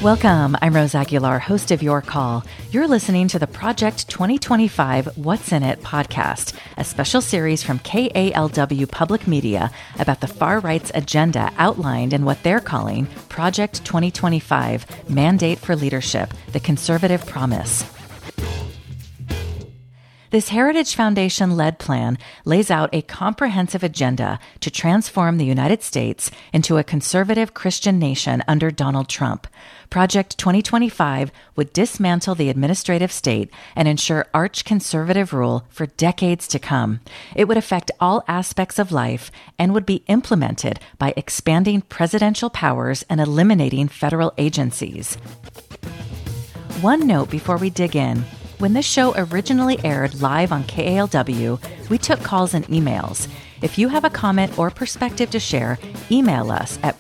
Welcome. I'm Rose Aguilar, host of Your Call. You're listening to the Project 2025 What's in It podcast, a special series from KALW Public Media about the far right's agenda outlined in what they're calling Project 2025 Mandate for Leadership, the Conservative Promise. This Heritage Foundation-led plan lays out a comprehensive agenda to transform the United States into a conservative Christian nation under Donald Trump. Project 2025 would dismantle the administrative state and ensure arch-conservative rule for decades to come. It would affect all aspects of life and would be implemented by expanding presidential powers and eliminating federal agencies. One note before we dig in. When this show originally aired live on KALW, we took calls and emails. If you have a comment or perspective to share, email us at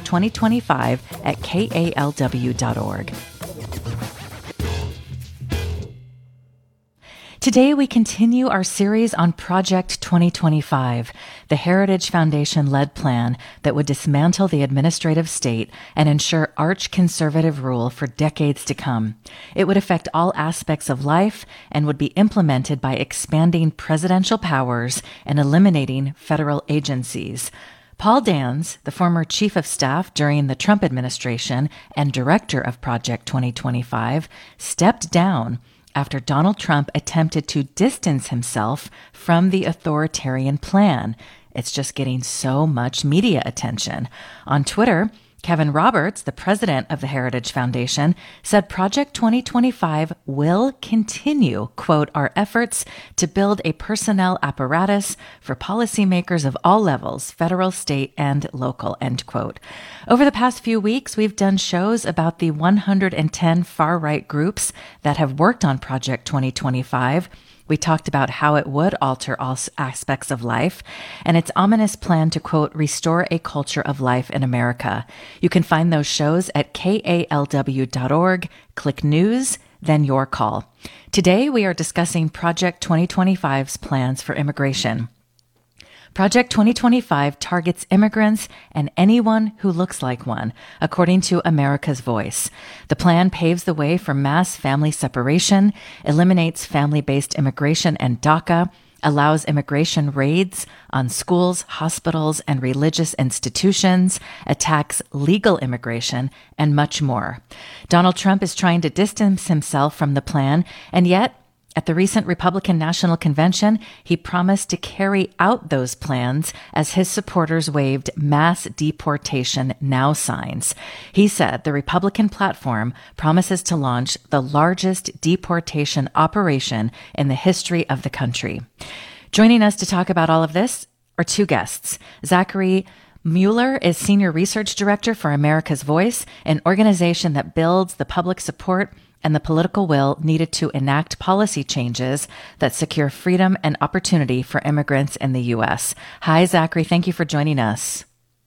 project2025@kalw.org. Today, we continue our series on Project 2025, the Heritage Foundation-led plan that would dismantle the administrative state and ensure arch-conservative rule for decades to come. It would affect all aspects of life and would be implemented by expanding presidential powers and eliminating federal agencies. Paul Dans, the former chief of staff during the Trump administration and director of Project 2025, stepped down after Donald Trump attempted to distance himself from the authoritarian plan. It's just getting so much media attention. On Twitter, Kevin Roberts, the president of the Heritage Foundation, said Project 2025 will continue, quote, our efforts to build a personnel apparatus for policymakers of all levels, federal, state, and local, end quote. Over the past few weeks, we've done shows about the 110 far-right groups that have worked on Project 2025. We talked about how it would alter all aspects of life and its ominous plan to, quote, restore a culture of life in America. You can find those shows at kalw.org. Click News, then Your Call. Today, we are discussing Project 2025's plans for immigration. Project 2025 targets immigrants and anyone who looks like one, according to America's Voice. The plan paves the way for mass family separation, eliminates family-based immigration and DACA, allows immigration raids on schools, hospitals, and religious institutions, attacks legal immigration, and much more. Donald Trump is trying to distance himself from the plan, and yet, at the recent Republican National Convention, he promised to carry out those plans as his supporters waved mass deportation now signs. He said the Republican platform promises to launch the largest deportation operation in the history of the country. Joining us to talk about all of this are two guests. Zachary Mueller is Senior Research Director for America's Voice, an organization that builds the public support and the political will needed to enact policy changes that secure freedom and opportunity for immigrants in the U.S. Hi, Zachary. Thank you for joining us.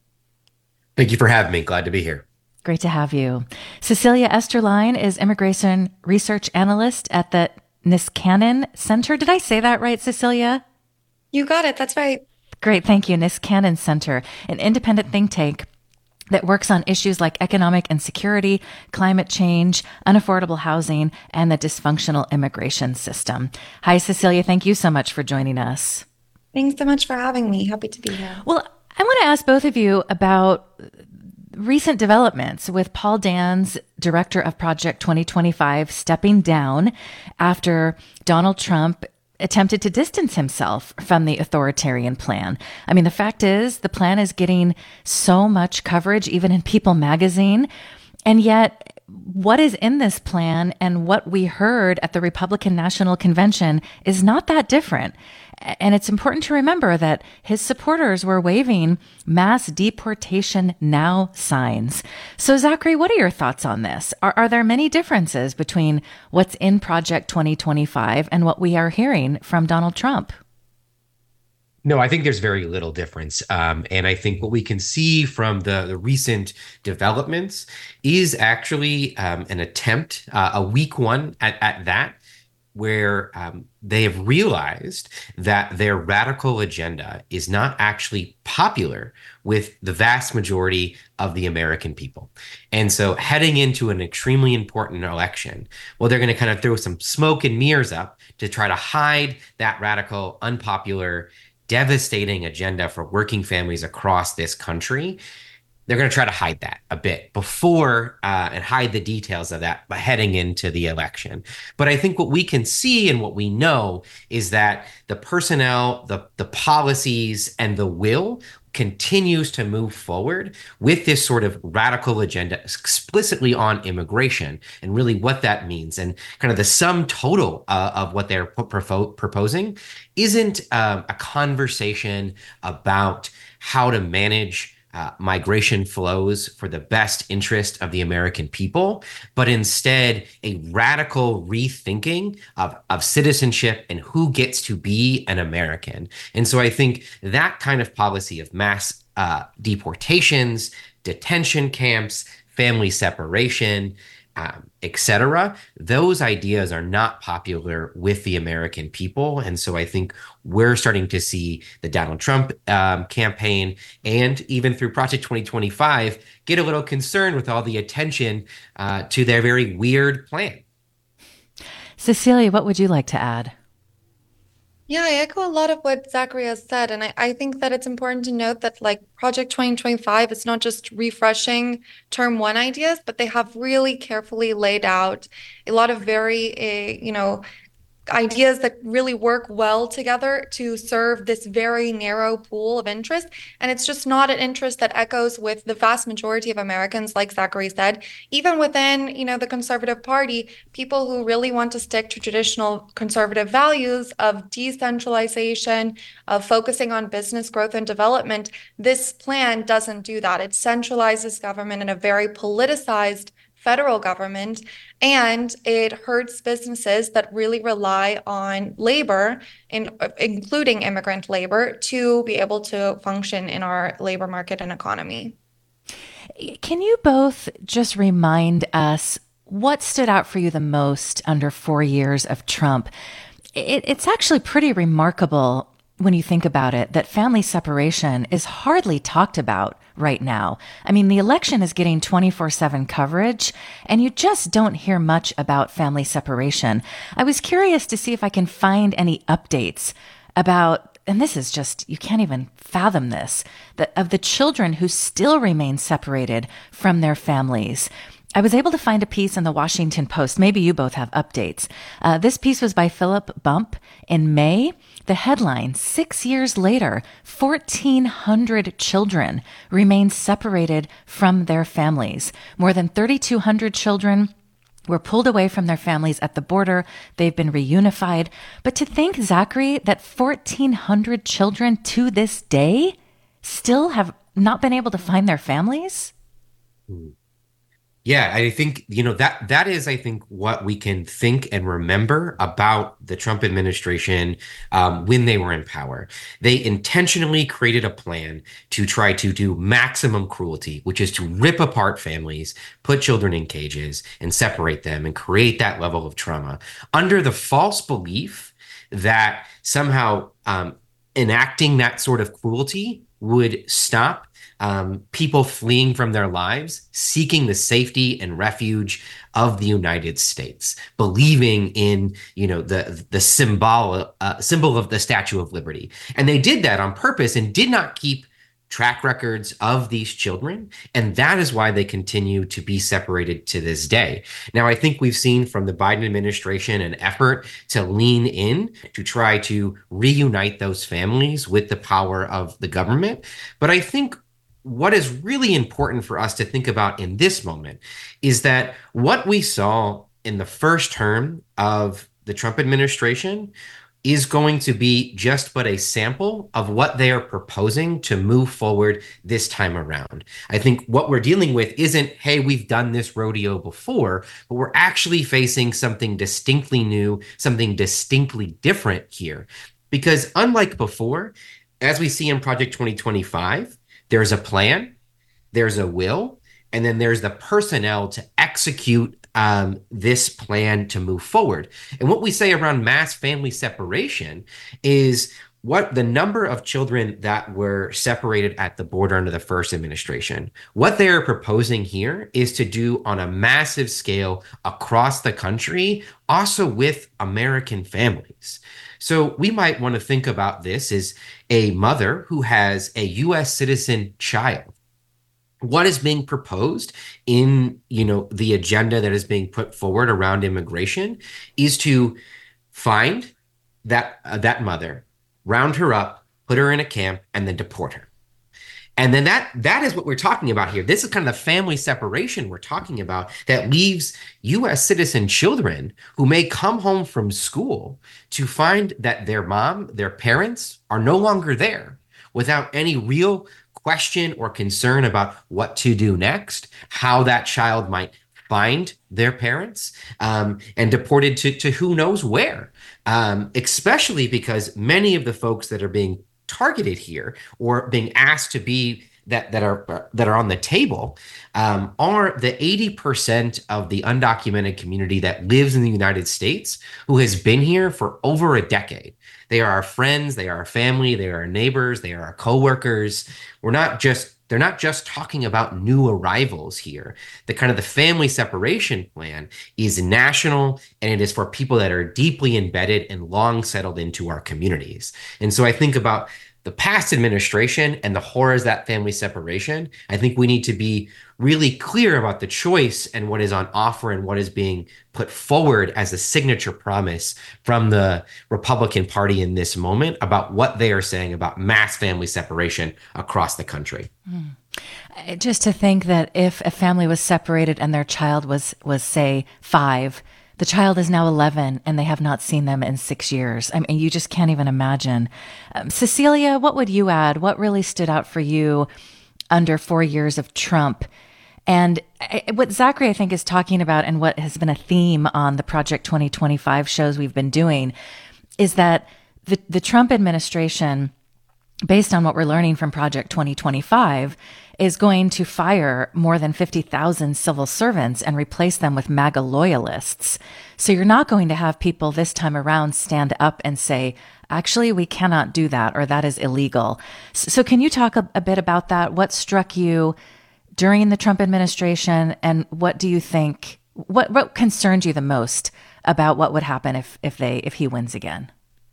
Thank you for having me. Glad to be here. Great to have you. Cecilia Esterline is Immigration Research Analyst at the Niskanen Center. Did I say that right, Cecilia? You got it. That's right. Great. Thank you. Niskanen Center, an independent think tank that works on issues like economic insecurity, climate change, unaffordable housing, and the dysfunctional immigration system. Hi, Cecilia. Thank you so much for joining us. Thanks so much for having me. Happy to be here. Well, I want to ask both of you about recent developments with Paul Dans, director of Project 2025, stepping down after Donald Trump attempted to distance himself from the authoritarian plan. I mean, the fact is, the plan is getting so much coverage, even in People magazine. And yet, what is in this plan and what we heard at the Republican National Convention is not that different. And it's important to remember that his supporters were waving mass deportation now signs. So, Zachary, what are your thoughts on this? Are there many differences between what's in Project 2025 and what we are hearing from Donald Trump? No, I think there's very little difference. And I think what we can see from the recent developments is actually an attempt, a weak one at that, where they have realized that their radical agenda is not actually popular with the vast majority of the American people. And so heading into an extremely important election, well, they're going to kind of throw some smoke and mirrors up to try to hide that radical, unpopular, devastating agenda for working families across this country. They're going to try to hide that a bit before and hide the details of that heading into the election. But I think what we can see and what we know is that the personnel, the policies, and the will continues to move forward with this sort of radical agenda explicitly on immigration and really what that means. And kind of the sum total of what they're proposing isn't a conversation about how to manage migration flows for the best interest of the American people, but instead a radical rethinking of citizenship and who gets to be an American. And so I think that kind of policy of mass deportations, detention camps, family separation, et cetera, those ideas are not popular with the American people. And so I think we're starting to see the Donald Trump campaign and even through Project 2025 get a little concerned with all the attention to their very weird plan. Cecilia, what would you like to add? Yeah, I echo a lot of what Zachary has said. And I think that it's important to note that like Project 2025 is not just refreshing term one ideas, but they have really carefully laid out a lot of very, ideas that really work well together to serve this very narrow pool of interest. And it's just not an interest that echoes with the vast majority of Americans, like Zachary said. Even within, the Conservative Party, people who really want to stick to traditional conservative values of decentralization, of focusing on business growth and development, this plan doesn't do that. It centralizes government in a very politicized federal government, and it hurts businesses that really rely on labor, including immigrant labor, to be able to function in our labor market and economy. Can you both just remind us what stood out for you the most under 4 years of Trump? It's actually pretty remarkable when you think about it, that family separation is hardly talked about right now. I mean, the election is getting 24/7 coverage, and you just don't hear much about family separation. I was curious to see if I can find any updates about, and this is just, you can't even fathom this, of the children who still remain separated from their families. I was able to find a piece in the Washington Post. Maybe you both have updates. This piece was by Philip Bump in May. The headline, 6 years later, 1,400 children remain separated from their families. More than 3,200 children were pulled away from their families at the border. They've been reunified. But to think, Zachary, that 1,400 children to this day still have not been able to find their families? Yeah, I think, that is, I think, what we can think and remember about the Trump administration when they were in power. They intentionally created a plan to try to do maximum cruelty, which is to rip apart families, put children in cages, and separate them and create that level of trauma under the false belief that somehow enacting that sort of cruelty would stop people fleeing from their lives, seeking the safety and refuge of the United States, believing in, the symbol of the Statue of Liberty. And they did that on purpose and did not keep track records of these children. And that is why they continue to be separated to this day. Now, I think we've seen from the Biden administration an effort to lean in to try to reunite those families with the power of the government. But I think what is really important for us to think about in this moment is that what we saw in the first term of the Trump administration is going to be just but a sample of what they are proposing to move forward this time around. I think what we're dealing with isn't, hey, we've done this rodeo before, but we're actually facing something distinctly new, something distinctly different here. Because unlike before, as we see in Project 2025, there's a plan, there's a will, and then there's the personnel to execute this plan to move forward. And what we say around mass family separation is what the number of children that were separated at the border under the first administration. What they're proposing here is to do on a massive scale across the country, also with American families. So we might want to think about this as a mother who has a U.S. citizen child. What is being proposed in, the agenda that is being put forward around immigration is to find that mother, round her up, put her in a camp, and then deport her. And then that is what we're talking about here. This is kind of the family separation we're talking about that leaves U.S. citizen children who may come home from school to find that their mom, their parents are no longer there without any real question or concern about what to do next, how that child might find their parents, and deported to who knows where, especially because many of the folks that are being targeted here or being asked to be that are on the table are the 80% of the undocumented community that lives in the United States who has been here for over a decade. They are our friends, they are our family, they are our neighbors, they are our coworkers. They're not just talking about new arrivals here. The family separation plan is national, and it is for people that are deeply embedded and long settled into our communities. And so I think about the past administration and the horrors of that family separation. I think we need to be really clear about the choice and what is on offer and what is being put forward as a signature promise from the Republican Party in this moment about what they are saying about mass family separation across the country. Just to think that if a family was separated and their child was say 5, the child is now 11 and they have not seen them in 6 years. I mean, you just can't even imagine. Cecilia, what would you add? What really stood out for you under 4 years of Trump? And what Zachary, I think, is talking about, and what has been a theme on the Project 2025 shows we've been doing, is that the Trump administration, based on what we're learning from Project 2025, is going to fire more than 50,000 civil servants and replace them with MAGA loyalists. So you're not going to have people this time around stand up and say, actually, we cannot do that, or that is illegal. So can you talk a bit about that? What struck you during the Trump administration, and what do you think, what concerned you the most about what would happen if he wins again?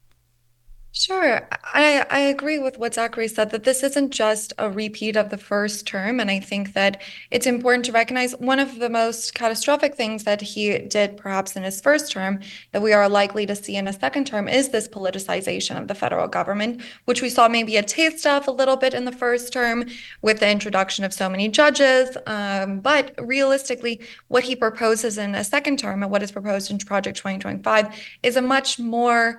Sure. I agree with what Zachary said, that this isn't just a repeat of the first term. And I think that it's important to recognize one of the most catastrophic things that he did perhaps in his first term that we are likely to see in a second term is this politicization of the federal government, which we saw maybe a taste of a little bit in the first term with the introduction of so many judges. But realistically, what he proposes in a second term and what is proposed in Project 2025 is a much more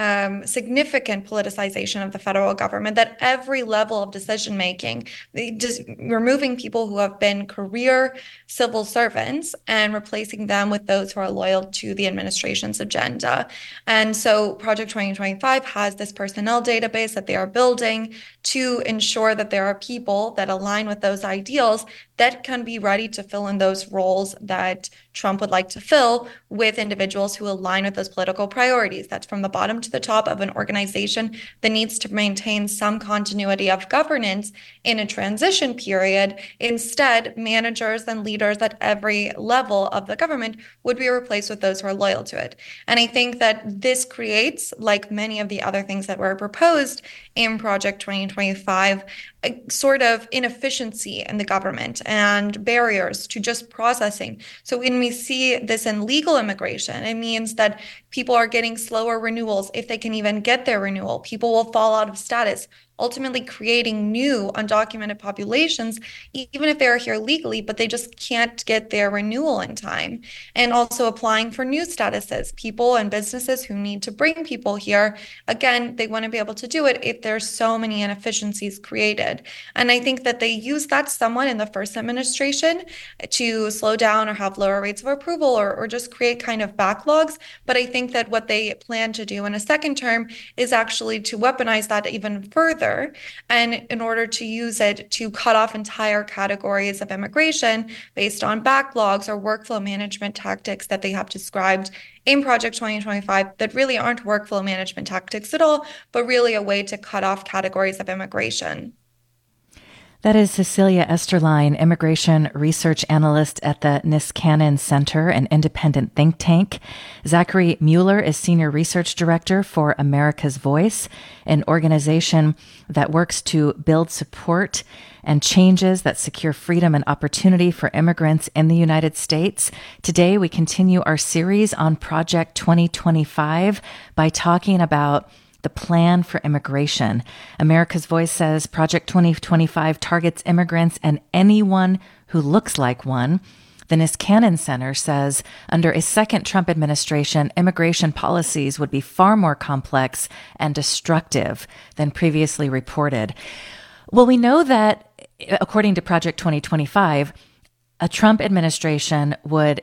significant politicization of the federal government, that every level of decision making, just removing people who have been career civil servants and replacing them with those who are loyal to the administration's agenda. And so Project 2025 has this personnel database that they are building to ensure that there are people that align with those ideals that can be ready to fill in those roles that Trump would like to fill with individuals who align with those political priorities. That's from the bottom to the top of an organization that needs to maintain some continuity of governance in a transition period. Instead, managers and leaders at every level of the government would be replaced with those who are loyal to it. And I think that this creates, like many of the other things that were proposed in Project 2025, a sort of inefficiency in the government and barriers to just processing. So when we see this in legal immigration, it means that people are getting slower renewals if they can even get their renewal. People will fall out of status, ultimately creating new undocumented populations, even if they're here legally, but they just can't get their renewal in time. And also applying for new statuses, people and businesses who need to bring people here, again, they want to be able to do it if there's so many inefficiencies created. And I think that they used that somewhat in the first administration to slow down or have lower rates of approval or just create kind of backlogs. But I think that what they plan to do in a second term is actually to weaponize that even further further, and in order to use it to cut off entire categories of immigration based on backlogs or workflow management tactics that they have described in Project 2025 that really aren't workflow management tactics at all, but really a way to cut off categories of immigration. That is Cecilia Esterline, immigration research analyst at the Niskanen Center, an independent think tank. Zachary Mueller is senior research director for America's Voice, an organization that works to build support and changes that secure freedom and opportunity for immigrants in the United States. Today, we continue our series on Project 2025 by talking about the plan for immigration. America's Voice says Project 2025 targets immigrants and anyone who looks like one. The Niskanen Center says under a second Trump administration, immigration policies would be far more complex and destructive than previously reported. Well, we know that, according to Project 2025, a Trump administration would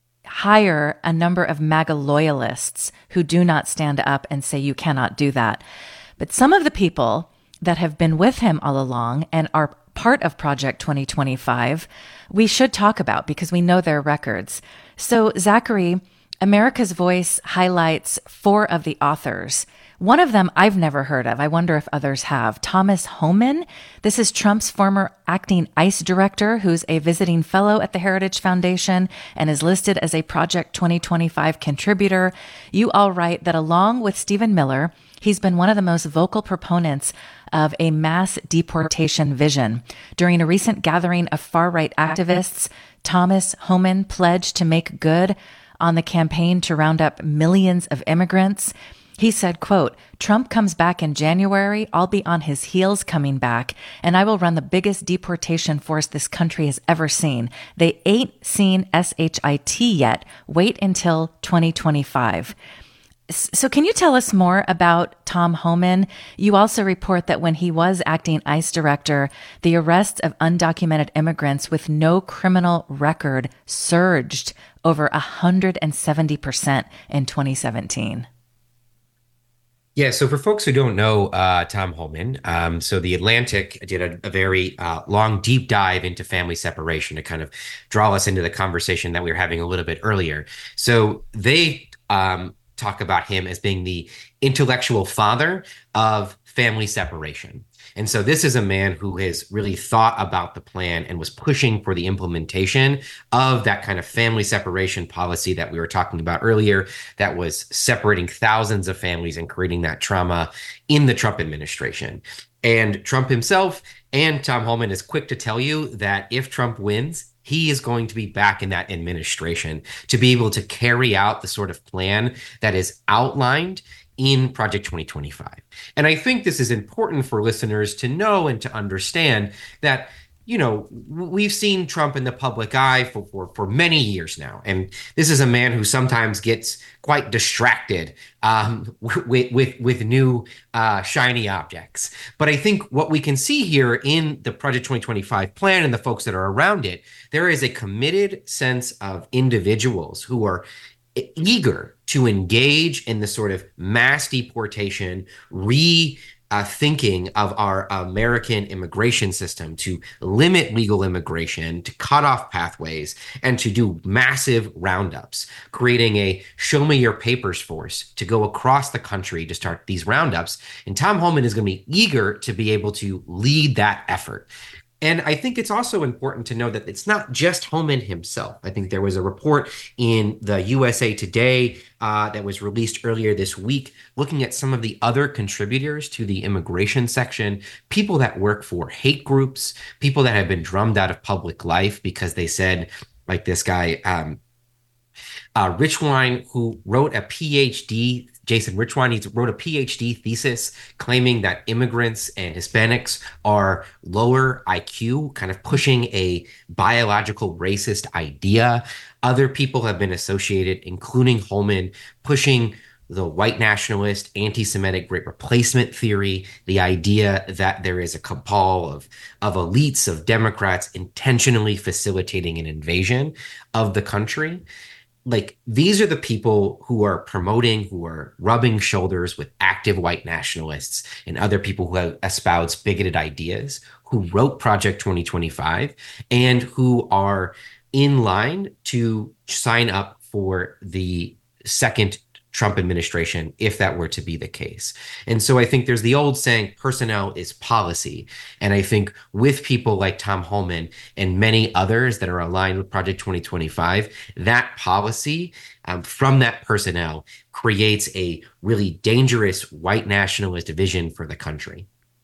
hire a number of MAGA loyalists who do not stand up and say you cannot do that. But some of the people that have been with him all along and are part of Project 2025, we should talk about because we know their records. So, Zachary, America's Voice highlights 4 of the authors. One of them I've never heard of. I wonder if others have. Thomas Homan. This is Trump's former acting ICE director, who's a visiting fellow at the Heritage Foundation and is listed as a Project 2025 contributor. You all write that along with Stephen Miller, he's been one of the most vocal proponents of a mass deportation vision. During a recent gathering of far-right activists, Thomas Homan pledged to make good on the campaign to round up millions of immigrants. He said, quote, "Trump comes back in January, I'll be on his heels coming back, and I will run the biggest deportation force this country has ever seen. They ain't seen SHIT yet. Wait until 2025. So can you tell us more about Tom Homan? You also report that when he was acting ICE director, the arrests of undocumented immigrants with no criminal record surged over 170% in 2017. Yeah, so for folks who don't know Tom Homan, so The Atlantic did a very long, deep dive into family separation to kind of draw us into the conversation that we were having a little bit earlier. So they talk about him as being the intellectual father of family separation. And so this is a man who has really thought about the plan and was pushing for the implementation of that kind of family separation policy that we were talking about earlier, that was separating thousands of families and creating that trauma in the Trump administration. And Trump himself and Tom Homan is quick to tell you that if Trump wins, he is going to be back in that administration to be able to carry out the sort of plan that is outlined in Project 2025. And I think this is important for listeners to know and to understand that, you know, we've seen Trump in the public eye for many years now. And this is a man who sometimes gets quite distracted with new shiny objects. But I think what we can see here in the Project 2025 plan and the folks that are around it, there is a committed sense of individuals who are eager to engage in the sort of mass deportation, thinking of our American immigration system to limit legal immigration, to cut off pathways, and to do massive roundups, creating a show me your papers force to go across the country to start these roundups. And Tom Homan is going to be eager to be able to lead that effort. And I think it's also important to know that it's not just Homan himself. I think there was a report in the USA Today that was released earlier this week looking at some of the other contributors to the immigration section, people that work for hate groups, people that have been drummed out of public life because they said, like this guy, Richwine, who wrote a PhD, Jason Richwine, he wrote a PhD thesis claiming that immigrants and Hispanics are lower IQ, kind of pushing a biological racist idea. Other people have been associated, including Homan, pushing the white nationalist, anti-Semitic Great Replacement theory, the idea that there is a cabal of elites, of Democrats intentionally facilitating an invasion of the country. like these are the people who are promoting, who are rubbing shoulders with active white nationalists and other people who have espoused bigoted ideas, who wrote Project 2025, and who are in line to sign up for the second Trump administration, if that were to be the case. And so I think there's the old saying, personnel is policy. And I think with people like Tom Homan and many others that are aligned with Project 2025, that policy from that personnel creates a really dangerous white nationalist vision for the country.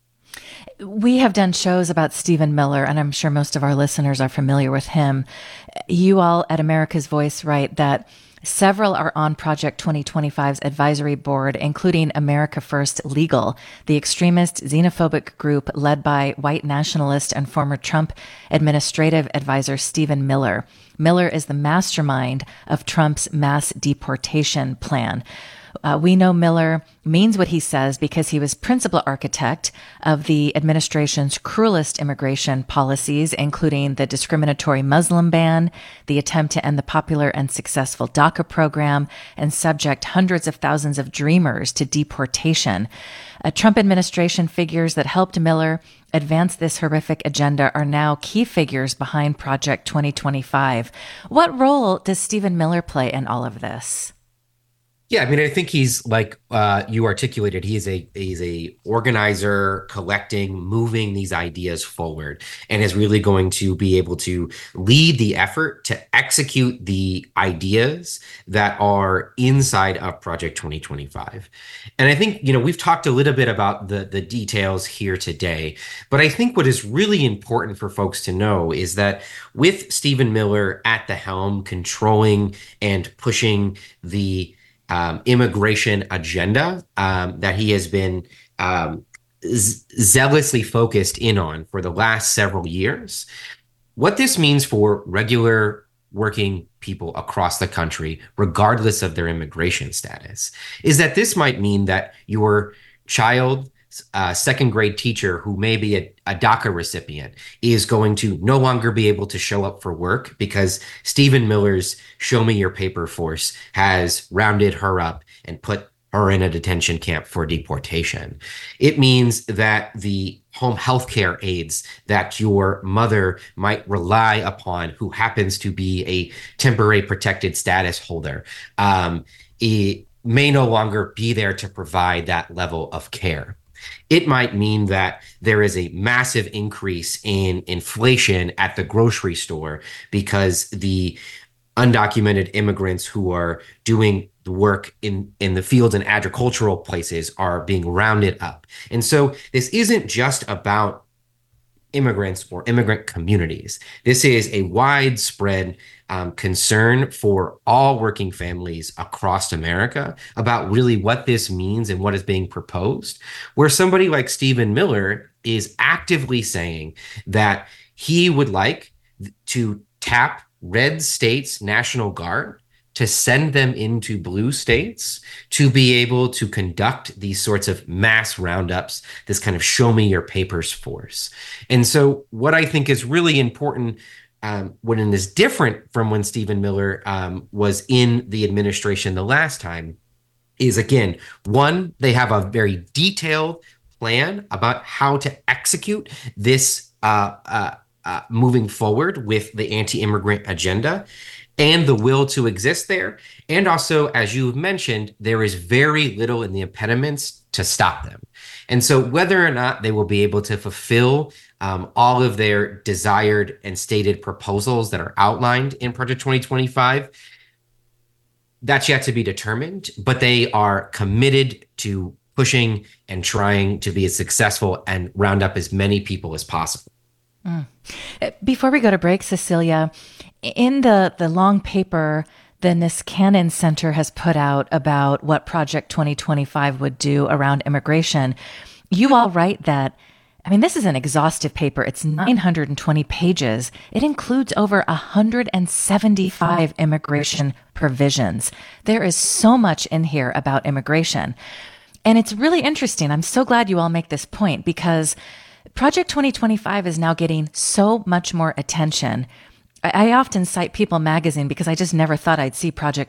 We have done shows about Stephen Miller, and I'm sure most of our listeners are familiar with him. You all at America's Voice write that several are on Project 2025's advisory board, including America First Legal, the extremist xenophobic group led by white nationalist and former Trump administrative advisor Stephen Miller. Miller is the mastermind of Trump's mass deportation plan. We know Miller means what he says because he was principal architect of the administration's cruelest immigration policies, including the discriminatory Muslim ban, the attempt to end the popular and successful DACA program, and subject hundreds of thousands of dreamers to deportation. Trump administration figures that helped Miller advance this horrific agenda are now key figures behind Project 2025. What role does Stephen Miller play in all of this? Yeah, I mean, I think he's like you articulated. He's a organizer, collecting, moving these ideas forward, and is really going to be able to lead the effort to execute the ideas that are inside of Project 2025. And I think, we've talked a little bit about the details here today, but I think what is really important for folks to know is that with Stephen Miller at the helm, controlling and pushing the immigration agenda that he has been zealously focused in on for the last several years. What this means for regular working people across the country, regardless of their immigration status, is that this might mean that your child, second grade teacher who may be a DACA recipient is going to no longer be able to show up for work because Stephen Miller's Show Me Your Paper force has rounded her up and put her in a detention camp for deportation. It means that the home health care aides that your mother might rely upon, who happens to be a temporary protected status holder, it may no longer be there to provide that level of care. It might mean that there is a massive increase in inflation at the grocery store because the undocumented immigrants who are doing the work in the fields and agricultural places are being rounded up. And so this isn't just about immigrants or immigrant communities. This is a widespread concern for all working families across America about really what this means and what is being proposed, where somebody like Stephen Miller is actively saying that he would like to tap red states' National Guard to send them into blue states to be able to conduct these sorts of mass roundups, this kind of show me your papers force. And so what I think is really important when it is different from when Stephen Miller was in the administration the last time is, again, one, they have a very detailed plan about how to execute this moving forward with the anti-immigrant agenda and the will to exist there. And also, as you've mentioned, there is very little in the impediments to stop them. And so whether or not they will be able to fulfill all of their desired and stated proposals that are outlined in Project 2025, that's yet to be determined, but they are committed to pushing and trying to be as successful and round up as many people as possible. Before we go to break, Cecilia, in the long paper the Niskanen Center has put out about what Project 2025 would do around immigration, you all write that, this is an exhaustive paper. It's 920 pages. It includes over 175 immigration provisions. There is so much in here about immigration. And it's really interesting. I'm so glad you all make this point because Project 2025 is now getting so much more attention. I often cite People magazine because I just never thought I'd see Project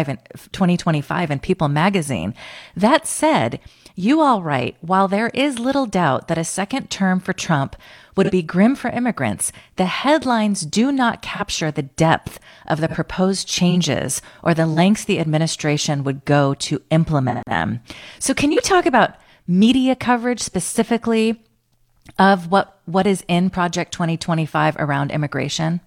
2025 in People magazine. That said, you all write, while there is little doubt that a second term for Trump would be grim for immigrants, the headlines do not capture the depth of the proposed changes or the lengths the administration would go to implement them. So can you talk about media coverage specifically of what is in Project 2025 around immigration?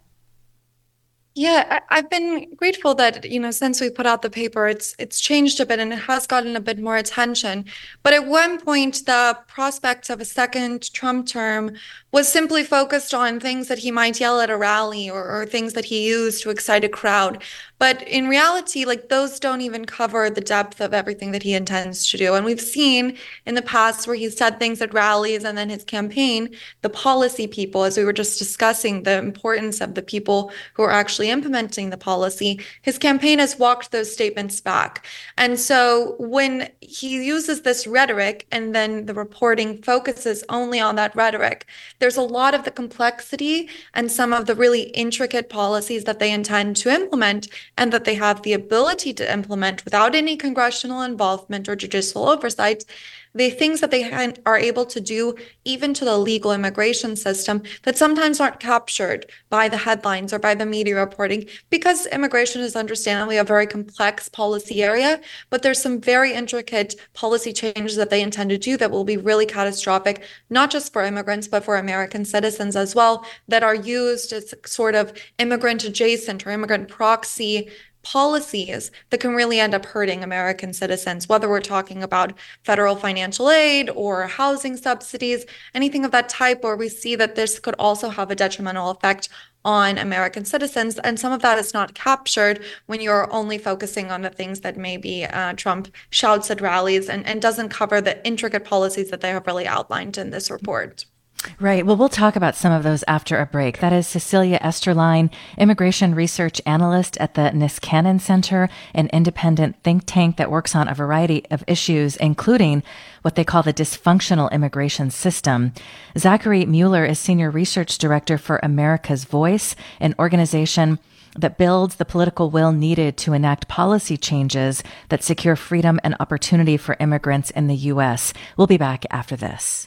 Yeah, I've been grateful that, since we put out the paper, it's changed a bit and it has gotten a bit more attention. But at one point, the prospect of a second Trump term was simply focused on things that he might yell at a rally or things that he used to excite a crowd. But in reality, like those don't even cover the depth of everything that he intends to do. And we've seen in the past where he's said things at rallies and then his campaign, the policy people, as we were just discussing, the importance of the people who are actually implementing the policy, his campaign has walked those statements back. And so when he uses this rhetoric and then the reporting focuses only on that rhetoric, there's a lot of the complexity and some of the really intricate policies that they intend to implement and that they have the ability to implement without any congressional involvement or judicial oversight. The things that they are able to do, even to the legal immigration system, that sometimes aren't captured by the headlines or by the media reporting, because immigration is understandably a very complex policy area, but there's some very intricate policy changes that they intend to do that will be really catastrophic, not just for immigrants, but for American citizens as well, that are used as sort of immigrant adjacent or immigrant proxy policies that can really end up hurting American citizens, whether we're talking about federal financial aid or housing subsidies, anything of that type, where we see that this could also have a detrimental effect on American citizens. And some of that is not captured when you're only focusing on the things that maybe Trump shouts at rallies and doesn't cover the intricate policies that they have really outlined in this report. Right. Well, we'll talk about some of those after a break. That is Cecilia Esterline, immigration research analyst at the Niskanen Center, an independent think tank that works on a variety of issues, including what they call the dysfunctional immigration system. Zachary Mueller is senior research director for America's Voice, an organization that builds the political will needed to enact policy changes that secure freedom and opportunity for immigrants in the U.S. We'll be back after this.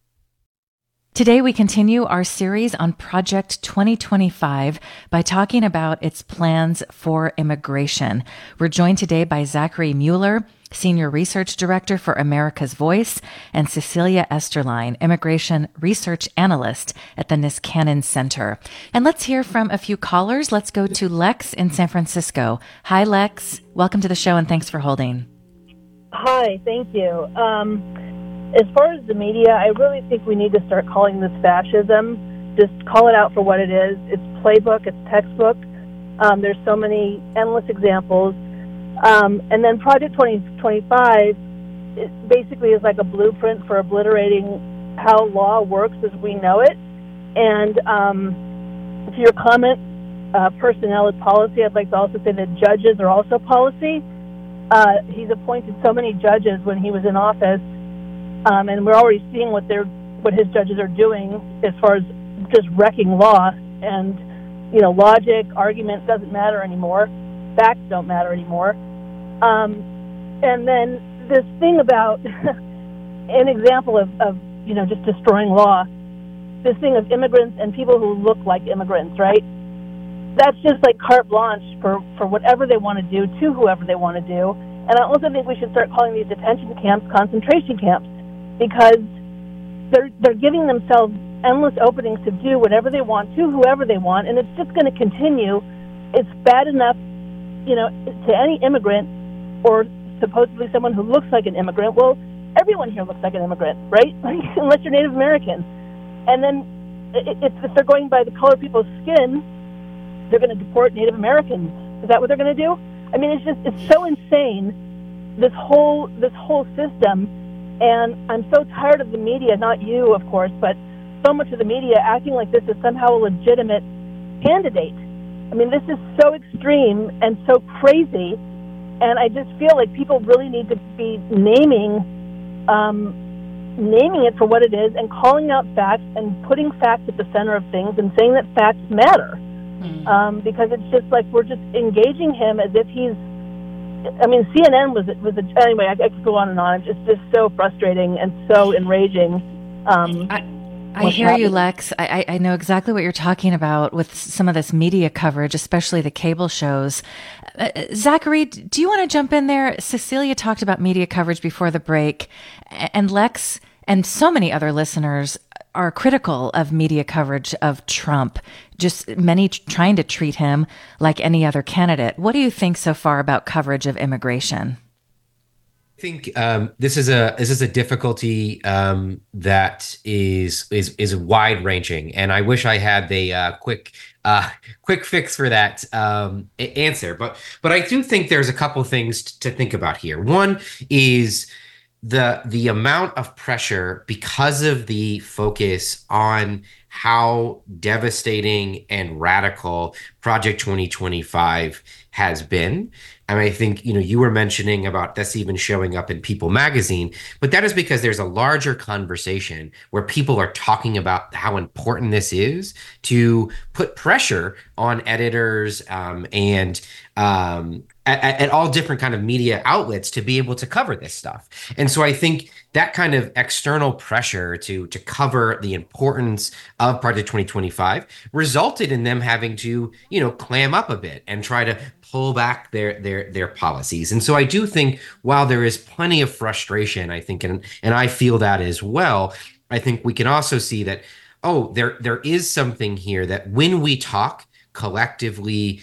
Today, we continue our series on Project 2025 by talking about its plans for immigration. We're joined today by Zachary Mueller, Senior Research Director for America's Voice, and Cecilia Esterline, Immigration Research Analyst at the Niskanen Center. And let's hear from a few callers. Let's go to Lex in San Francisco. Hi, Lex. Welcome to the show, and thanks for holding. Hi, thank you. As far as the media, I really think we need to start calling this fascism. Just call it out for what it is. It's playbook, it's textbook. There's so many endless examples. And then Project 2025 it basically is like a blueprint for obliterating how law works as we know it. And to your comment, personnel is policy, I'd like to also say that judges are also policy. He's appointed so many judges when he was in office. And we're already seeing what his judges are doing as far as just wrecking law. And, logic, argument doesn't matter anymore. Facts don't matter anymore. And then this thing about an example of just destroying law, this thing of immigrants and people who look like immigrants, right? That's just like carte blanche for whatever they want to do to whoever they want to do. And I also think we should start calling these detention camps concentration camps, because they're giving themselves endless openings to do whatever they want to whoever they want, and it's just going to continue. It's bad enough, to any immigrant or supposedly someone who looks like an immigrant. Well, everyone here looks like an immigrant, right? Unless you're Native American. And then if they're going by the color of people's skin, they're going to deport Native Americans. Is that what they're going to do? I mean, it's so insane, this whole system. And I'm so tired of the media, not you, of course, but so much of the media acting like this is somehow a legitimate candidate. I mean, this is so extreme and so crazy, and I just feel like people really need to be naming it for what it is and calling out facts and putting facts at the center of things and saying that facts matter. because it's just like we're just engaging him as if he's. I mean, CNN was anyway. I could go on and on. It's just so frustrating and so enraging. I hear you, Lex. I know exactly what you're talking about with some of this media coverage, especially the cable shows. Zachary, do you want to jump in there? Cecilia talked about media coverage before the break, and Lex and so many other listeners are critical of media coverage of Trump, just many trying to treat him like any other candidate. What do you think so far about coverage of immigration? I think this is a difficulty that is wide ranging, and I wish I had the quick fix for that answer. But I do think there's a couple things to think about here. One is the amount of pressure because of the focus on how devastating and radical Project 2025 has been. And I think, you were mentioning about this even showing up in People magazine, but that is because there's a larger conversation where people are talking about how important this is to put pressure on editors and at all different kind of media outlets to be able to cover this stuff. And so I think that kind of external pressure to cover the importance of Project 2025 resulted in them having to, clam up a bit and try to pull back their policies. And so I do think while there is plenty of frustration, I think, and I feel that as well, I think we can also see that, there is something here that when we talk collectively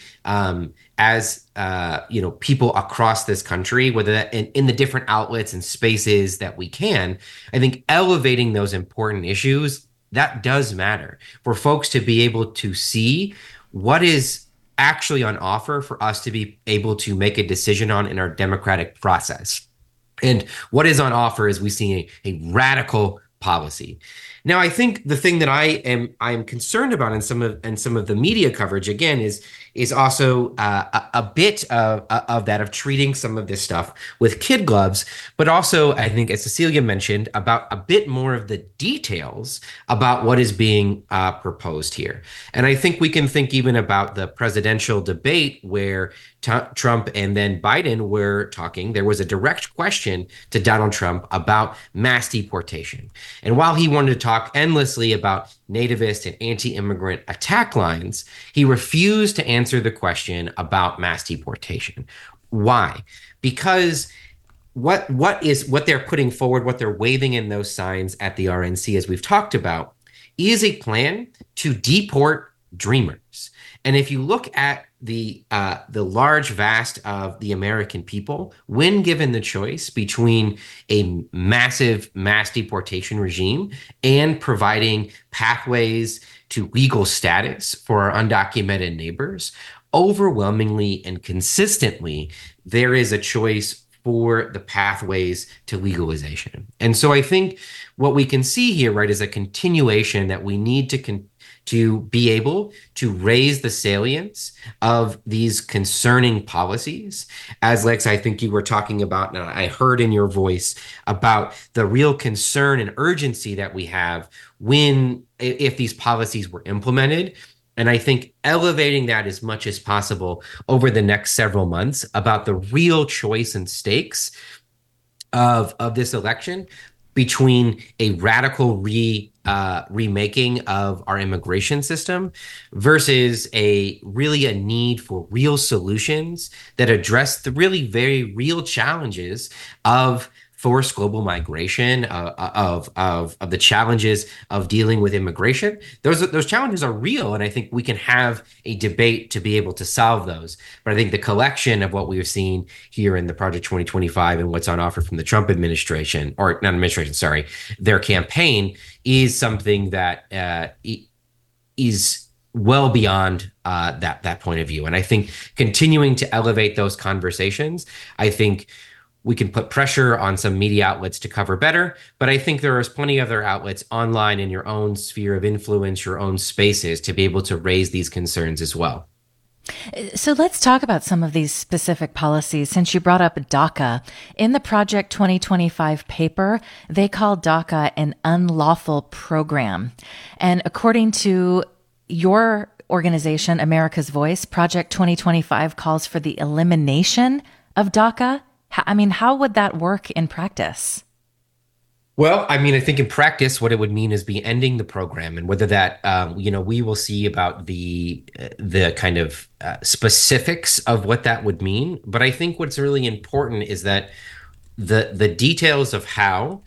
as people across this country, whether that in the different outlets and spaces that we can, I think elevating those important issues, that does matter for folks to be able to see what is actually on offer for us to be able to make a decision on in our democratic process. And what is on offer is we see a radical policy. Now, I think the thing that I am concerned about in some of the media coverage, again, is also a bit of that of treating some of this stuff with kid gloves, but also I think, as Cecilia mentioned, about a bit more of the details about what is being proposed here. And I think we can think even about the presidential debate where Trump and then Biden were talking. There was a direct question to Donald Trump about mass deportation. And while he wanted to talk endlessly about nativist and anti-immigrant attack lines, he refused to answer the question about mass deportation. Why? Because what they're putting forward, what they're waving in those signs at the RNC, as we've talked about, is a plan to deport dreamers. And if you look at the large vast of the American people, when given the choice between a massive mass deportation regime and providing pathways to legal status for our undocumented neighbors, overwhelmingly and consistently, there is a choice for the pathways to legalization. And so I think what we can see here, right, is a continuation that we need to be able to raise the salience of these concerning policies. As Lex, I think you were talking about, and I heard in your voice about the real concern and urgency that we have if these policies were implemented. And I think elevating that as much as possible over the next several months about the real choice and stakes of this election between a radical remaking of our immigration system versus a need for real solutions that address the really very real challenges of forced global migration, of the challenges of dealing with immigration. Those challenges are real, and I think we can have a debate to be able to solve those. But I think the collection of what we've seen here in the Project 2025 and what's on offer from the Trump administration, or not administration, sorry, their campaign, is something that is well beyond that point of view. And I think continuing to elevate those conversations, I think we can put pressure on some media outlets to cover better, but I think there is plenty of other outlets online in your own sphere of influence, your own spaces, to be able to raise these concerns as well. So let's talk about some of these specific policies. Since you brought up DACA, in the Project 2025 paper, they call DACA an unlawful program. And according to your organization, America's Voice, Project 2025 calls for the elimination of DACA. I mean, how would that work in practice? Well, I mean, I think in practice, what it would mean is be ending the program, and whether that, we will see about the kind of specifics of what that would mean. But I think what's really important is that the details of how,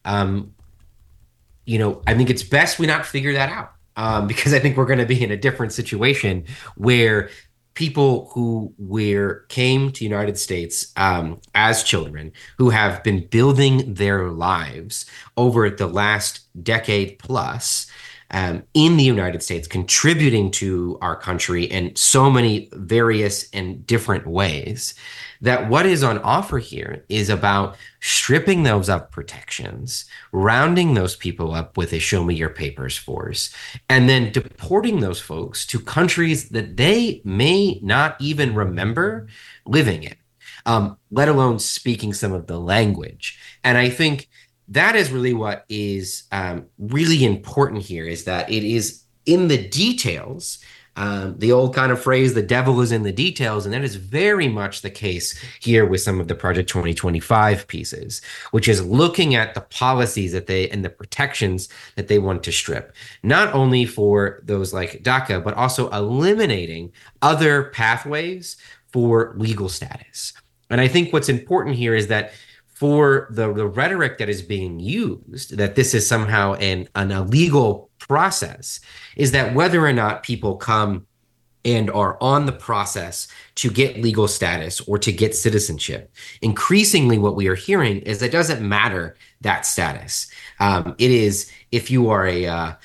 I think it's best we not figure that out, because I think we're going to be in a different situation where people who came to the United States as children, who have been building their lives over the last decade plus in the United States, contributing to our country in so many various and different ways, that what is on offer here is about stripping those up protections, rounding those people up with a show me your papers force, and then deporting those folks to countries that they may not even remember living in, let alone speaking some of the language. And I think that is really what is really important here, is that it is in the details. The old kind of phrase, the devil is in the details. And that is very much the case here with some of the Project 2025 pieces, which is looking at the policies and the protections that they want to strip, not only for those like DACA, but also eliminating other pathways for legal status. And I think what's important here is that for the rhetoric that is being used, that this is somehow an illegal process, is that whether or not people come and are on the process to get legal status or to get citizenship, increasingly what we are hearing is that it doesn't matter that status. It is, if you are a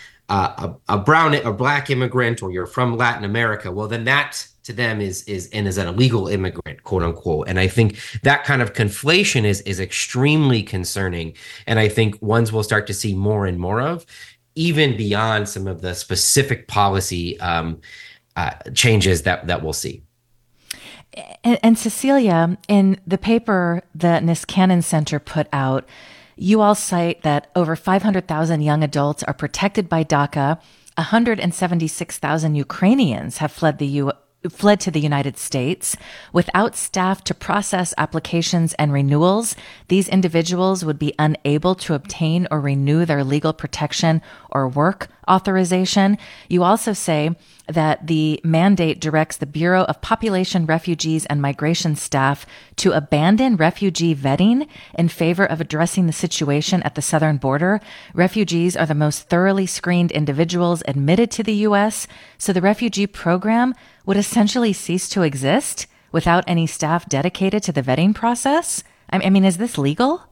black immigrant, or you're from Latin America, well, then that to them is an illegal immigrant, quote unquote. And I think that kind of conflation is extremely concerning. And I think ones we'll start to see more and more of, even beyond some of the specific policy changes that we'll see. And Cecilia, in the paper the Niskanen Center put out, you all cite that over 500,000 young adults are protected by DACA. 176,000 Ukrainians have fled to the United States. Without staff to process applications and renewals, these individuals would be unable to obtain or renew their legal protection or work authorization. You also say that the mandate directs the Bureau of Population, Refugees, and Migration staff to abandon refugee vetting in favor of addressing the situation at the southern border. Refugees are the most thoroughly screened individuals admitted to the U.S., so the refugee program would essentially cease to exist without any staff dedicated to the vetting process? I mean, is this legal?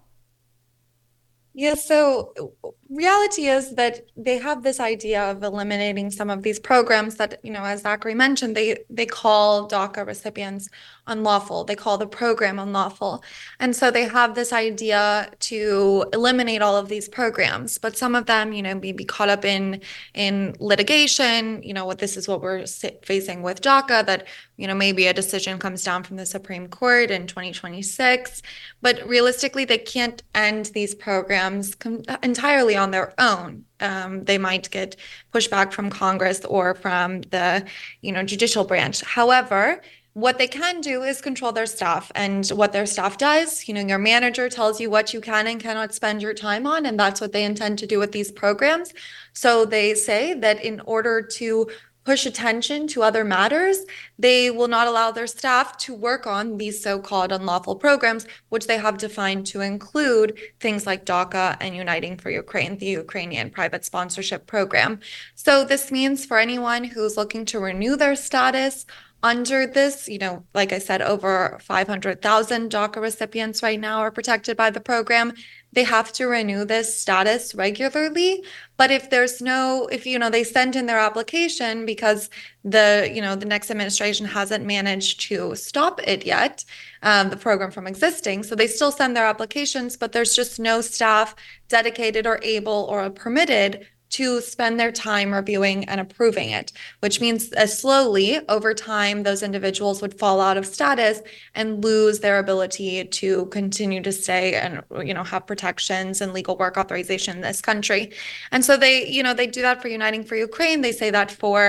Yeah, so reality is that they have this idea of eliminating some of these programs that, as Zachary mentioned, they call DACA recipients unlawful. They call the program unlawful. And so they have this idea to eliminate all of these programs, but some of them, may be caught up in litigation. This is what we're facing with DACA, that, maybe a decision comes down from the Supreme Court in 2026, but realistically, they can't end these programs entirely on their own. They might get pushback from Congress or from the, judicial branch. However, what they can do is control their staff, and what their staff does, your manager tells you what you can and cannot spend your time on, and that's what they intend to do with these programs. So they say that in order to push attention to other matters, they will not allow their staff to work on these so-called unlawful programs, which they have defined to include things like DACA and Uniting for Ukraine, the Ukrainian private sponsorship program. So this means for anyone who's looking to renew their status under this, like I said, over 500,000 DACA recipients right now are protected by the program. They have to renew this status regularly. But if they send in their application because the next administration hasn't managed to stop it yet, the program from existing, so they still send their applications, but there's just no staff dedicated or able or permitted to spend their time reviewing and approving it, which means slowly over time, those individuals would fall out of status and lose their ability to continue to stay and, have protections and legal work authorization in this country. And so they do that for Uniting for Ukraine. They say that for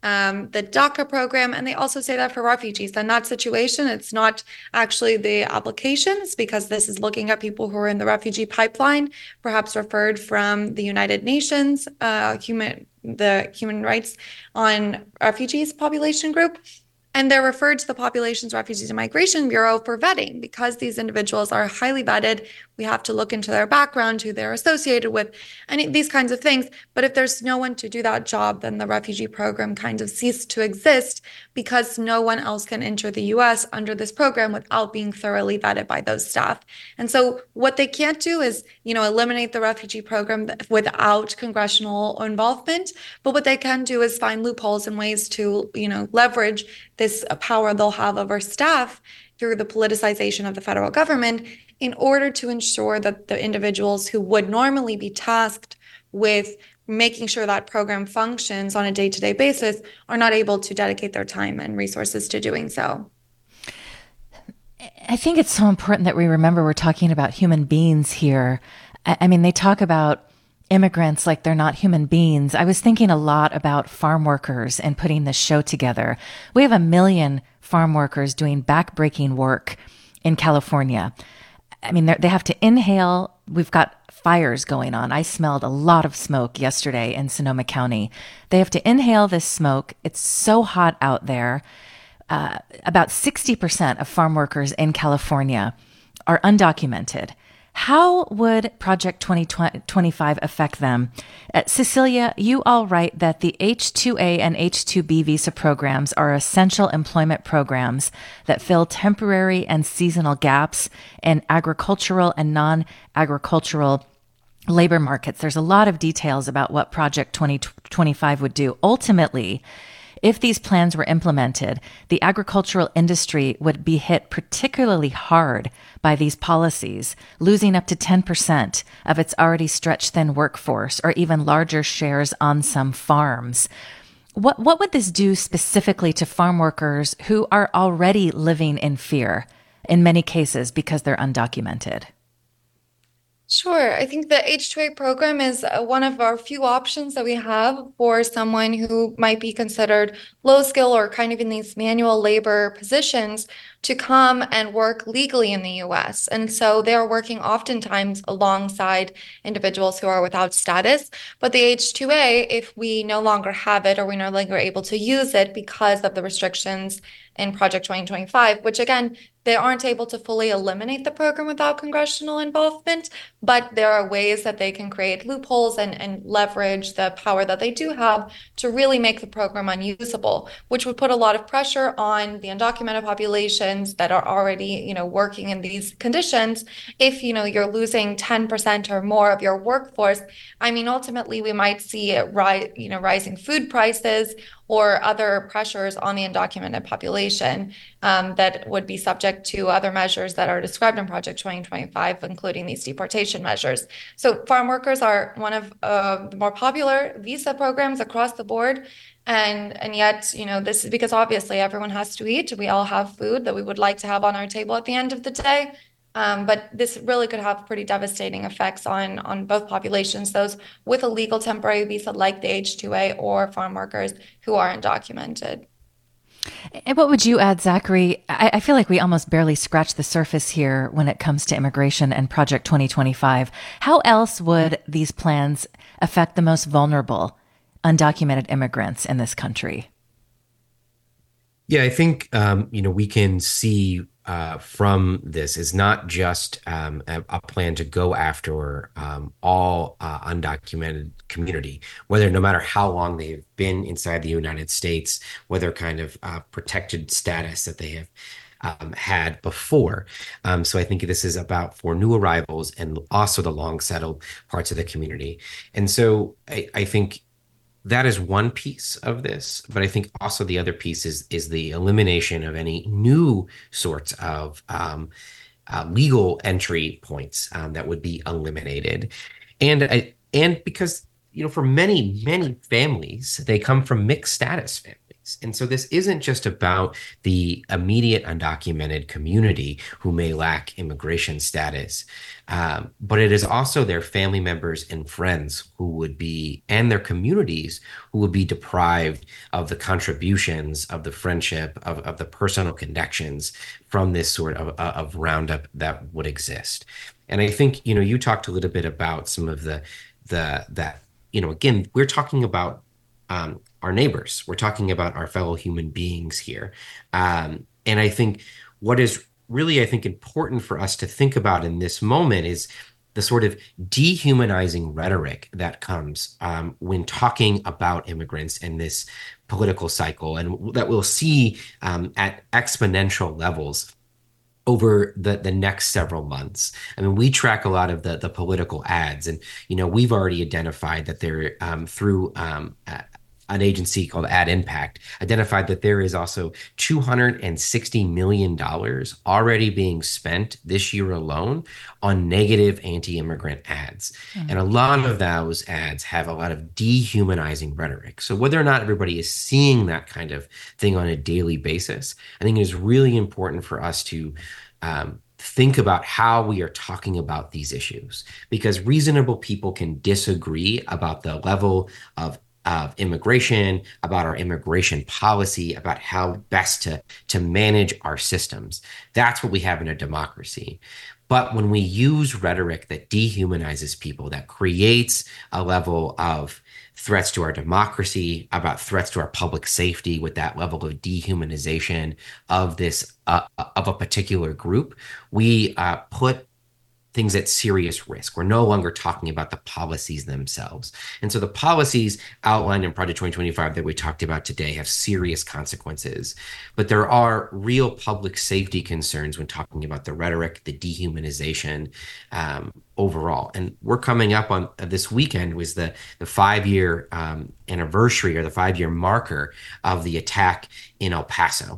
the DACA program, and they also say that for refugees. In that situation, it's not actually the applications, because this is looking at people who are in the refugee pipeline, perhaps referred from the United Nations, the Human Rights on Refugees population group. And they're referred to the Populations, Refugees, and Migration Bureau for vetting, because these individuals are highly vetted. We have to look into their background, who they're associated with, and these kinds of things. But if there's no one to do that job, then the refugee program kind of ceased to exist, because no one else can enter the US under this program without being thoroughly vetted by those staff. And so what they can't do is, eliminate the refugee program without congressional involvement. But what they can do is find loopholes and ways to, leverage this power they'll have over staff through the politicization of the federal government, in order to ensure that the individuals who would normally be tasked with making sure that program functions on a day-to-day basis are not able to dedicate their time and resources to doing so. I think it's so important that we remember we're talking about human beings here. I mean, they talk about immigrants like they're not human beings. I was thinking a lot about farm workers and putting this show together. We have 1 million farm workers doing backbreaking work in California. I mean, they have to inhale. We've got fires going on. I smelled a lot of smoke yesterday in Sonoma County. They have to inhale this smoke. It's so hot out there. About 60% of farm workers in California are undocumented. How would Project 2025 affect them? Cecilia, you all write that the H-2A and H-2B visa programs are essential employment programs that fill temporary and seasonal gaps in agricultural and non-agricultural labor markets. There's a lot of details about what Project 2025 would do. Ultimately, if these plans were implemented, the agricultural industry would be hit particularly hard by these policies, losing up to 10% of its already stretched thin workforce, or even larger shares on some farms. What would this do specifically to farm workers who are already living in fear, in many cases because they're undocumented? Sure. I think the H-2A program is one of our few options that we have for someone who might be considered low skill or kind of in these manual labor positions to come and work legally in the US. And so they're working oftentimes alongside individuals who are without status. But the H-2A, if we no longer have it or we're no longer able to use it because of the restrictions in Project 2025, which again, they aren't able to fully eliminate the program without congressional involvement, but there are ways that they can create loopholes and leverage the power that they do have to really make the program unusable, which would put a lot of pressure on the undocumented populations that are already, working in these conditions. If, you're losing 10% or more of your workforce, I mean, ultimately we might see rising food prices or other pressures on the undocumented population that would be subject to other measures that are described in Project 2025, including these deportation measures. So farm workers are one of the more popular visa programs across the board. And yet, this is because obviously everyone has to eat. We all have food that we would like to have on our table at the end of the day. But this really could have pretty devastating effects on both populations, those with a legal temporary visa like the H-2A or farm workers who are undocumented. And what would you add, Zachary? I feel like we almost barely scratched the surface here when it comes to immigration and Project 2025. How else would these plans affect the most vulnerable undocumented immigrants in this country? Yeah, I think, we can see from this is not just a plan to go after all undocumented community, whether no matter how long they've been inside the United States, whether kind of protected status that they have had before. So I think this is about for new arrivals and also the long settled parts of the community. And so I think that is one piece of this, but I think also the other piece is the elimination of any new sorts of legal entry points that would be eliminated, and because for many families, they come from mixed status families. communities. And so this isn't just about the immediate undocumented community who may lack immigration status, but it is also their family members and friends who would be, and their communities who would be deprived of the contributions, of the friendship, of the personal connections from this sort of roundup that would exist. And I think, you talked a little bit about some of that, again, we're talking about our neighbors. We're talking about our fellow human beings here. And I think what is really, I think, important for us to think about in this moment is the sort of dehumanizing rhetoric that comes when talking about immigrants in this political cycle, and that we'll see at exponential levels over the next several months. I mean, we track a lot of the political ads, and we've already identified that they're through an agency called Ad Impact, identified that there is also $260 million already being spent this year alone on negative anti-immigrant ads. Mm-hmm. And a lot of those ads have a lot of dehumanizing rhetoric. So whether or not everybody is seeing that kind of thing on a daily basis, I think it is really important for us to think about how we are talking about these issues, because reasonable people can disagree about the level of immigration, about our immigration policy, about how best to manage our systems. That's what we have in a democracy. But when we use rhetoric that dehumanizes people, that creates a level of threats to our democracy, about threats to our public safety, with that level of dehumanization of this of a particular group, we put things at serious risk. We're no longer talking about the policies themselves. And so the policies outlined in Project 2025 that we talked about today have serious consequences. But there are real public safety concerns when talking about the rhetoric, the dehumanization overall. And we're coming up on this weekend was the 5-year anniversary, or the 5-year marker of the attack in El Paso,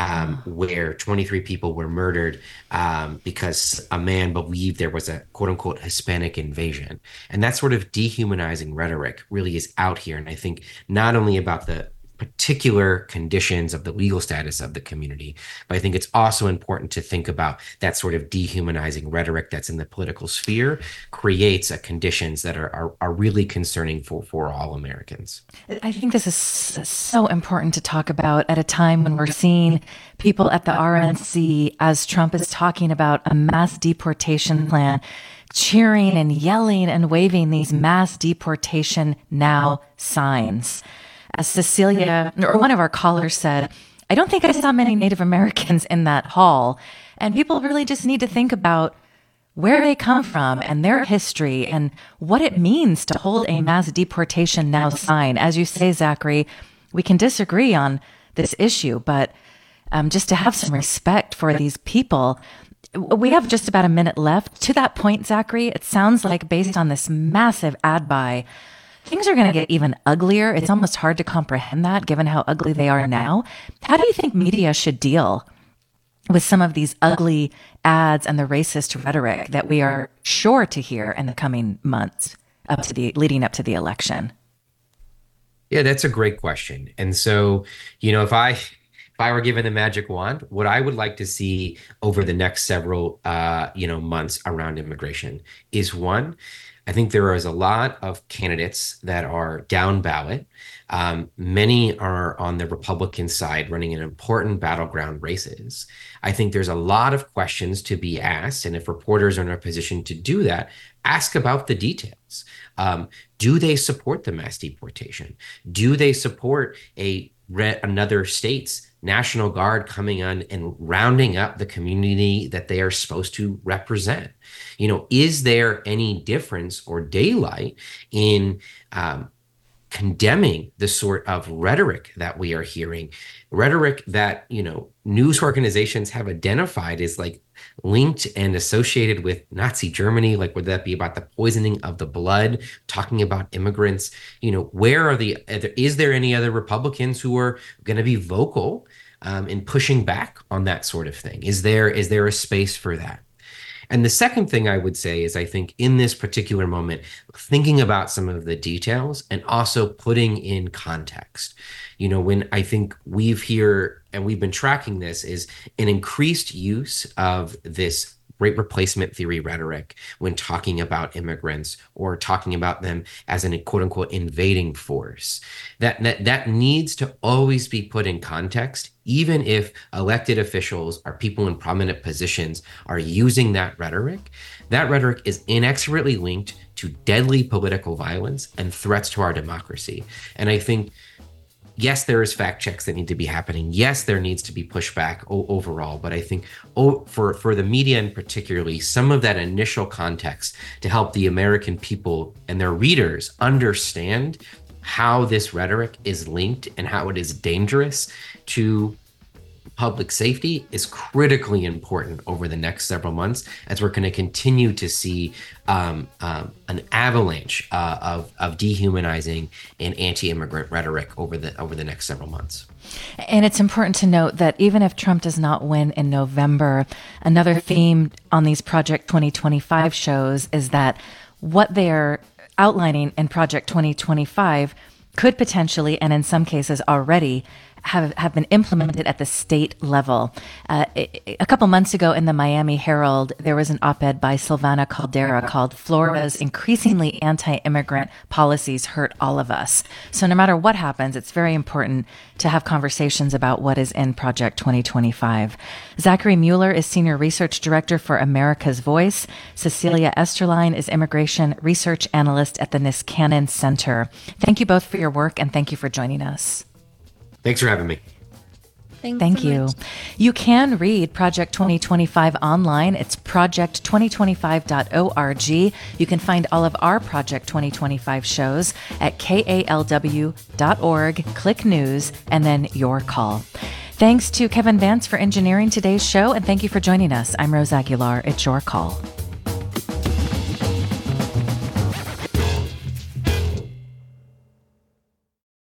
where 23 people were murdered because a man believed there was a quote unquote Hispanic invasion. And that sort of dehumanizing rhetoric really is out here. And I think not only about the particular conditions of the legal status of the community, but I think it's also important to think about that sort of dehumanizing rhetoric that's in the political sphere creates conditions that are really concerning for all Americans. I think this is so important to talk about at a time when we're seeing people at the RNC, as Trump is talking about a mass deportation plan, cheering and yelling and waving these mass deportation now signs. As Cecilia, or one of our callers, said, I don't think I saw many Native Americans in that hall. And people really just need to think about where they come from and their history and what it means to hold a mass deportation now sign. As you say, Zachary, we can disagree on this issue, but just to have some respect for these people. We have just about a minute left. To that point, Zachary, it sounds like based on this massive ad buy, things are going to get even uglier. It's almost hard to comprehend that, given how ugly they are now. How do you think media should deal with some of these ugly ads and the racist rhetoric that we are sure to hear in the coming months leading up to the election? Yeah, that's a great question. And so, if I were given the magic wand, what I would like to see over the next several, months around immigration is, one, I think there is a lot of candidates that are down ballot. Many are on the Republican side running in important battleground races. I think there's a lot of questions to be asked. And if reporters are in a position to do that, ask about the details. Do they support the mass deportation? Do they support another state's National Guard coming on and rounding up the community that they are supposed to represent? Is there any difference or daylight in condemning the sort of rhetoric that we are hearing, rhetoric that, news organizations have identified as linked and associated with Nazi Germany, would that be about the poisoning of the blood, talking about immigrants? Is there any other Republicans who are going to be vocal in pushing back on that sort of thing? Is there a space for that? And the second thing I would say is I think in this particular moment, thinking about some of the details and also putting in context. When I think we've been tracking this, is an increased use of this great replacement theory rhetoric when talking about immigrants or talking about them as an quote unquote invading force. That needs to always be put in context, even if elected officials or people in prominent positions are using that rhetoric. That rhetoric is inexorably linked to deadly political violence and threats to our democracy. And I think, yes, there is fact checks that need to be happening. Yes, there needs to be pushback overall. But I think for the media in particularly, some of that initial context to help the American people and their readers understand how this rhetoric is linked and how it is dangerous to public safety is critically important over the next several months, as we're going to continue to see an avalanche of dehumanizing and anti-immigrant rhetoric over the next several months. And it's important to note that even if Trump does not win in November, another theme on these Project 2025 shows is that what they are outlining in Project 2025 could potentially, and in some cases already, have been implemented at the state level. A couple months ago in the Miami Herald, there was an op-ed by Silvana Caldera called "Florida's Increasingly Anti-Immigrant Policies Hurt All of Us." So no matter what happens, it's very important to have conversations about what is in Project 2025. Zachary Mueller is Senior Research Director for America's Voice. Cecilia Esterline is Immigration Research Analyst at the Niskanen Center. Thank you both for your work, and thank you for joining us. Thanks for having me. Thank you. You can read Project 2025 online. It's project2025.org. You can find all of our Project 2025 shows at kalw.org. Click news and then your call. Thanks to Kevin Vance for engineering today's show, and thank you for joining us. I'm Rose Aguilar. It's your call.